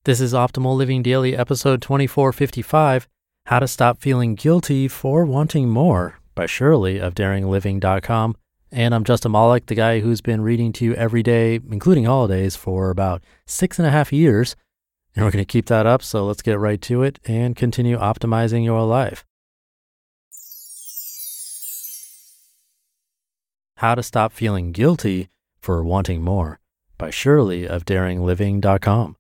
This is Optimal Living Daily, episode 2455, How to Stop Feeling Guilty for Wanting More by Shirley of DaringLiving.com. And I'm Justin Malik, the guy who's been reading to you every day, including holidays, for about 6.5 years. And we're going to keep that up, so let's get right to it and continue optimizing your life. How to Stop Feeling Guilty for Wanting More by Shirley of DaringLiving.com.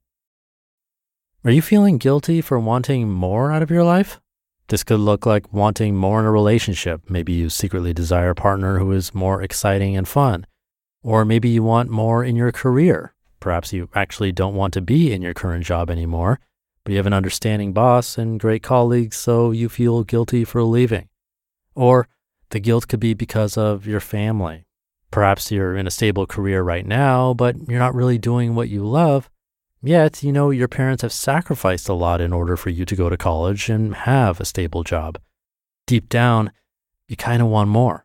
Are you feeling guilty for wanting more out of your life? This could look like wanting more in a relationship. Maybe you secretly desire a partner who is more exciting and fun. Or maybe you want more in your career. Perhaps you actually don't want to be in your current job anymore, but you have an understanding boss and great colleagues, so you feel guilty for leaving. Or the guilt could be because of your family. Perhaps you're in a stable career right now, but you're not really doing what you love. Yet, you know your parents have sacrificed a lot in order for you to go to college and have a stable job. Deep down, you kind of want more.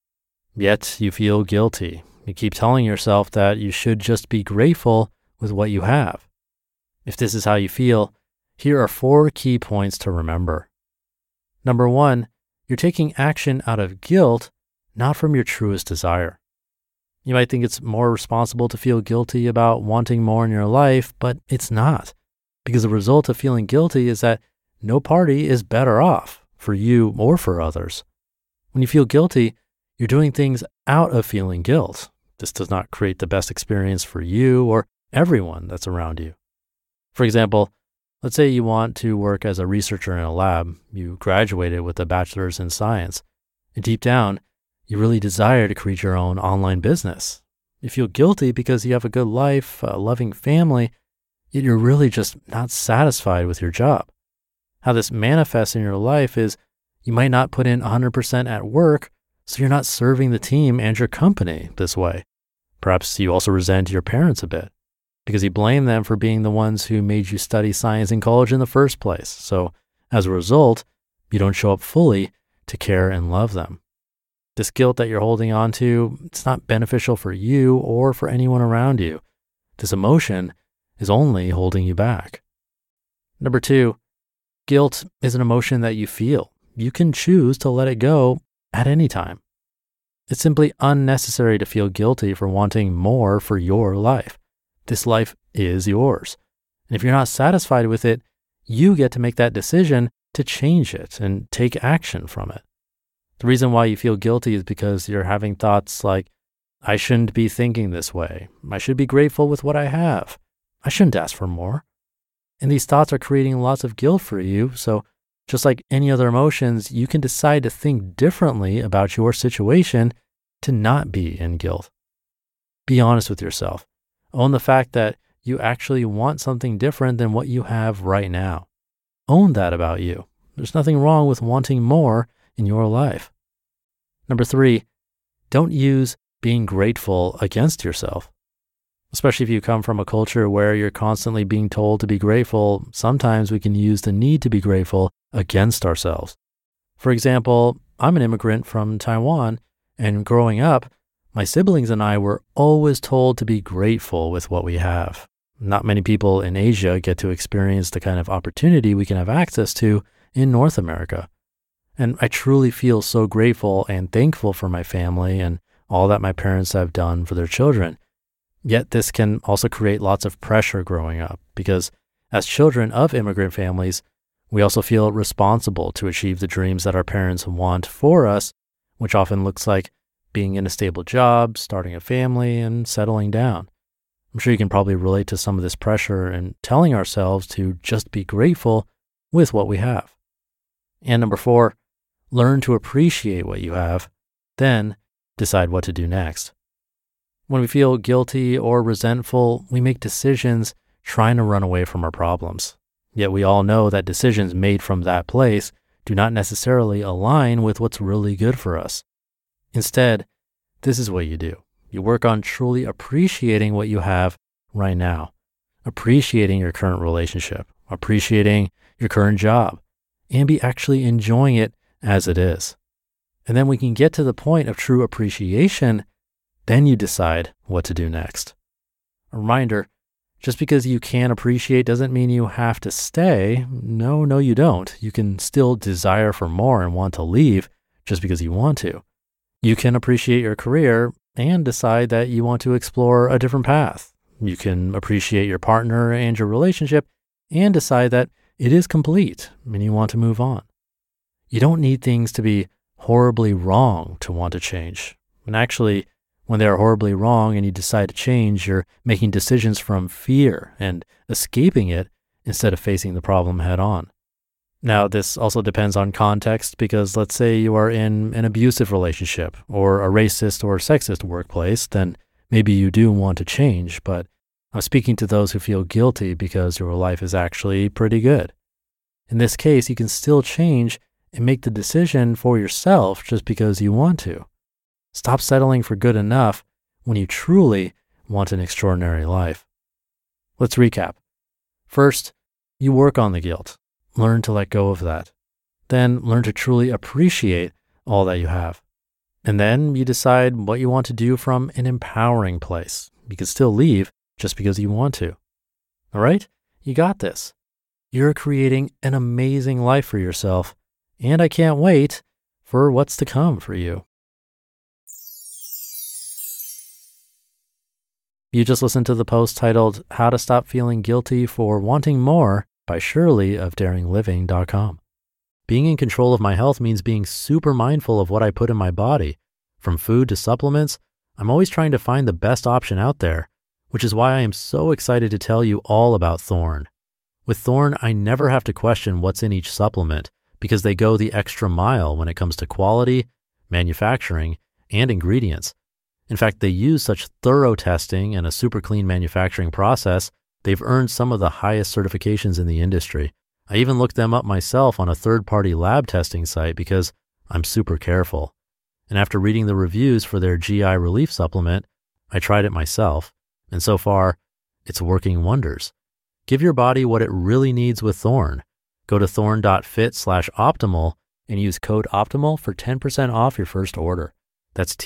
Yet, you feel guilty. You keep telling yourself that you should just be grateful with what you have. If this is how you feel, here are 4 key points to remember. Number 1, you're taking action out of guilt, not from your truest desire. You might think it's more responsible to feel guilty about wanting more in your life, but it's not, because the result of feeling guilty is that no party is better off for you or for others. When you feel guilty, you're doing things out of feeling guilt. This does not create the best experience for you or everyone that's around you. For example, let's say you want to work as a researcher in a lab. You graduated with a bachelor's in science, and deep down, you really desire to create your own online business. You feel guilty because you have a good life, a loving family, yet you're really just not satisfied with your job. How this manifests in your life is you might not put in 100% at work, so you're not serving the team and your company this way. Perhaps you also resent your parents a bit because you blame them for being the ones who made you study science in college in the first place. So as a result, you don't show up fully to care and love them. This guilt that you're holding on to, it's not beneficial for you or for anyone around you. This emotion is only holding you back. Number 2, guilt is an emotion that you feel. You can choose to let it go at any time. It's simply unnecessary to feel guilty for wanting more for your life. This life is yours. And if you're not satisfied with it, you get to make that decision to change it and take action from it. The reason why you feel guilty is because you're having thoughts like, I shouldn't be thinking this way. I should be grateful with what I have. I shouldn't ask for more. And these thoughts are creating lots of guilt for you. So just like any other emotions, you can decide to think differently about your situation to not be in guilt. Be honest with yourself. Own the fact that you actually want something different than what you have right now. Own that about you. There's nothing wrong with wanting more in your life. Number 3, don't use being grateful against yourself. Especially if you come from a culture where you're constantly being told to be grateful, sometimes we can use the need to be grateful against ourselves. For example, I'm an immigrant from Taiwan, and growing up, my siblings and I were always told to be grateful with what we have. Not many people in Asia get to experience the kind of opportunity we can have access to in North America. And I truly feel so grateful and thankful for my family and all that my parents have done for their children. Yet this can also create lots of pressure growing up because as children of immigrant families, we also feel responsible to achieve the dreams that our parents want for us, which often looks like being in a stable job, starting a family, and settling down. I'm sure you can probably relate to some of this pressure in telling ourselves to just be grateful with what we have. And number 4, learn to appreciate what you have, then decide what to do next. When we feel guilty or resentful, we make decisions trying to run away from our problems. Yet we all know that decisions made from that place do not necessarily align with what's really good for us. Instead, this is what you do. You work on truly appreciating what you have right now, appreciating your current relationship, appreciating your current job, and be actually enjoying it as it is. And then we can get to the point of true appreciation, then you decide what to do next. A reminder, Just because you can appreciate doesn't mean you have to stay. No, you don't. You can still desire for more and want to leave just because you want to. You can appreciate your career and decide that you want to explore a different path. You can appreciate your partner and your relationship and decide that it is complete and you want to move on. You don't need things to be horribly wrong to want to change. And actually, when they are horribly wrong and you decide to change, you're making decisions from fear and escaping it instead of facing the problem head on. Now, this also depends on context because let's say you are in an abusive relationship or a racist or sexist workplace, then maybe you do want to change, but I'm speaking to those who feel guilty because your life is actually pretty good. In this case, you can still change and make the decision for yourself just because you want to. Stop settling for good enough when you truly want an extraordinary life. Let's recap. First, you work on the guilt. Learn to let go of that. Then learn to truly appreciate all that you have. And then you decide what you want to do from an empowering place. You can still leave just because you want to. All right? You got this. You're creating an amazing life for yourself, and I can't wait for what's to come for you. You just listened to the post titled How to Stop Feeling Guilty for Wanting More by Shirley of DaringLiving.com. Being in control of my health means being super mindful of what I put in my body. From food to supplements, I'm always trying to find the best option out there, which is why I am so excited to tell you all about Thorne. With Thorne, I never have to question what's in each supplement because they go the extra mile when it comes to quality, manufacturing, and ingredients. In fact, they use such thorough testing and a super clean manufacturing process, they've earned some of the highest certifications in the industry. I even looked them up myself on a third-party lab testing site because I'm super careful. And after reading the reviews for their GI relief supplement, I tried it myself. And so far, it's working wonders. Give your body what it really needs with Thorne. Go to thorne.fit/optimal and use code OPTIMAL for 10% off your first order. That's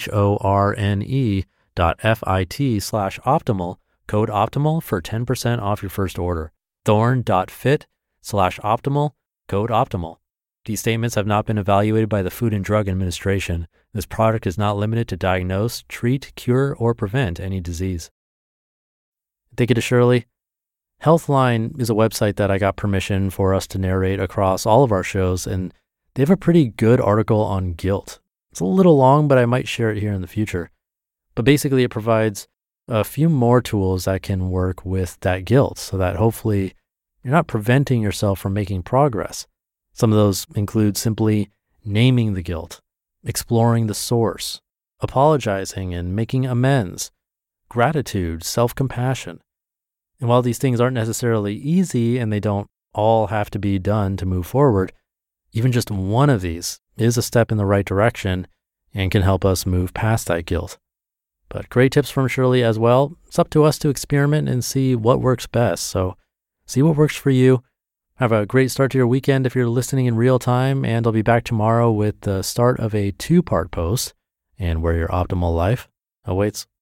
THORNE.FIT/optimal, code OPTIMAL for 10% off your first order. Thorne.fit/optimal, code OPTIMAL. These statements have not been evaluated by the Food and Drug Administration. This product is not limited to diagnose, treat, cure, or prevent any disease. Thank you to Shirley. Healthline is a website that I got permission for us to narrate across all of our shows, and they have a pretty good article on guilt. It's a little long, but I might share it here in the future. But basically, it provides a few more tools that can work with that guilt so that hopefully you're not preventing yourself from making progress. Some of those include simply naming the guilt, exploring the source, apologizing and making amends, gratitude, self-compassion. And while these things aren't necessarily easy and they don't all have to be done to move forward, even just one of these is a step in the right direction and can help us move past that guilt. But great tips from Shirley as well. It's up to us to experiment and see what works best. So see what works for you. Have a great start to your weekend if you're listening in real time, and I'll be back tomorrow with the start of a 2-part post and where your optimal life awaits.